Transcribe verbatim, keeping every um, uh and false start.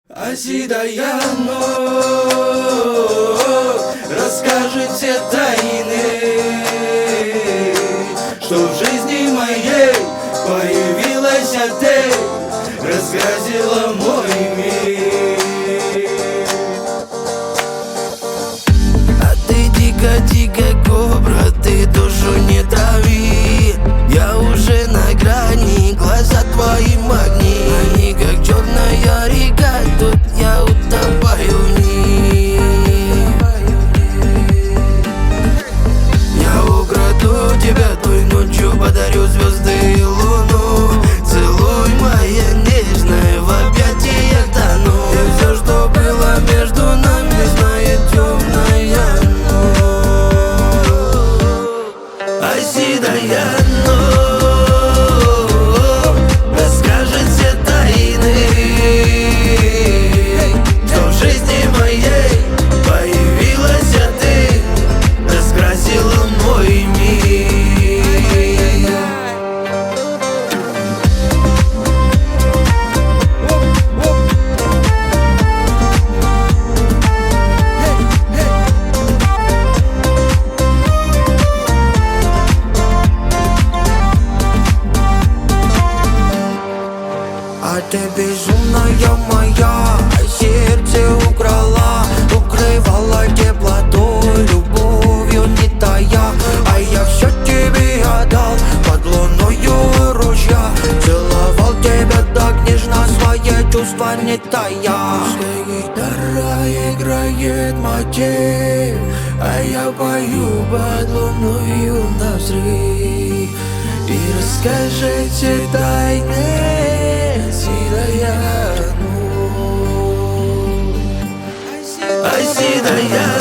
Аси Даяно расскажет все тайны, что в жизни моей появилась ты, разгрозила мой мир. А ты дико-дико кобра, ты душу не трави. Я уже на грани, глаза твои магни. Они как черная река, тут я утопаю в них. Я украду тебя той ночью, подарю звезды и луну. Целуй, моя нежная, в объятиях тону. И все, что было между нами, знает темная ночь. Аси Даяно расскажет все тайны, что в жизни моей появилась ты, раскрасила мой мир. А ты безумная моя, сердце украла, укрывала теплотой, любовью не тая. А я все тебе отдал под луною ружья, целовал тебя так нежно, свои чувства не тая. Пускай гитара играет мотив, а я пою под луною навзрыв. И расскажите тайны Аси Даяно. Аси Даяно